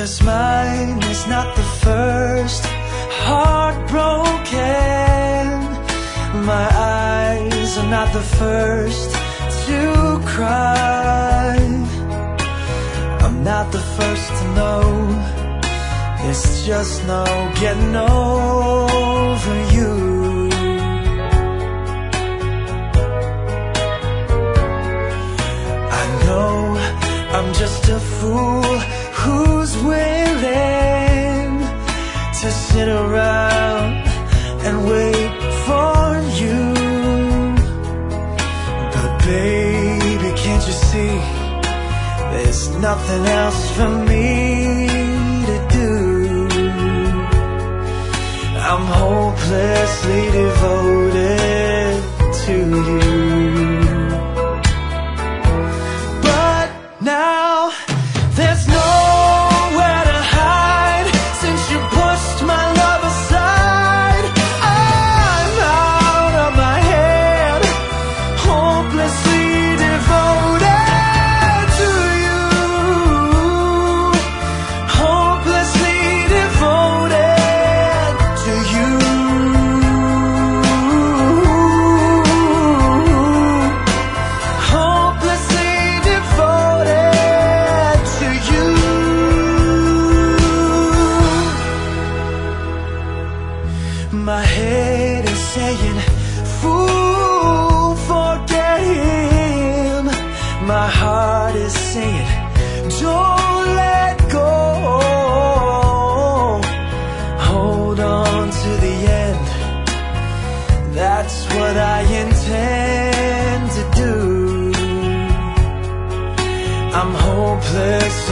'cause mine is not the first heartbroken. My eyes are not the first to cry. I'm not the first to know. There's just no getting over you. I know I'm just a fool who's willing to sit around and wait for you. But baby, can't you see there's nothing else for me to do? I'm hopelessly devoted to you. But now there's nowhere to hide since you pushed my love aside. I'm out of my head, hopelessly devoted to you. Hopelessly devoted to you. Hopelessly devoted to you. My head is saying, fool, forget him. My heart is saying, don't let go. Hold on to the end. That's what I intend to do. I'm hopeless